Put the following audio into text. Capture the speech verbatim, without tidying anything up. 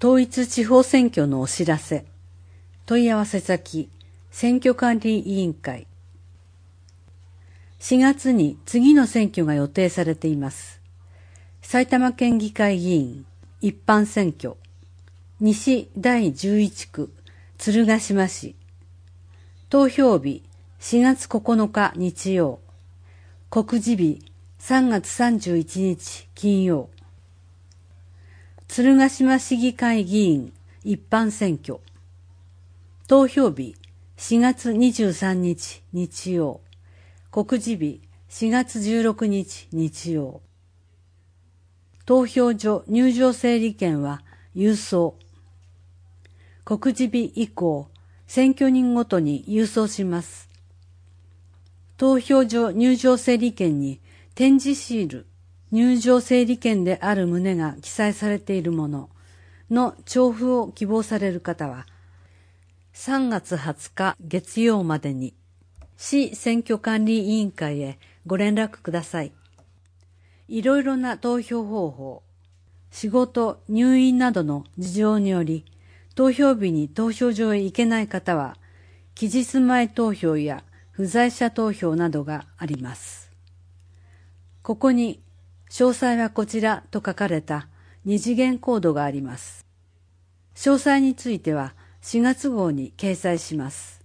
統一地方選挙のお知らせ。問い合わせ先、選挙管理委員会。しがつに次の選挙が予定されています。埼玉県議会議員一般選挙、西だいじゅういちく鶴ヶ島市。投票日しがつここのか日曜。告示日さんがつさんじゅういちにち金曜。鶴ヶ島市議会議員一般選挙。投票日しがつにじゅうさんにち日曜。告示日しがつじゅうろくにち日曜。投票所入場整理券は郵送。告示日以降、選挙人ごとに郵送します。投票所入場整理券に展示シール、入場整理券である旨が記載されているものの調布を希望される方は、さんがつはつか月曜までに市選挙管理委員会へご連絡ください。いろいろな投票方法、仕事、入院などの事情により、投票日に投票所へ行けない方は、期日前投票や不在者投票などがあります。ここに、詳細はこちらと書かれた二次元コードがあります。詳細についてはしがつ号に掲載します。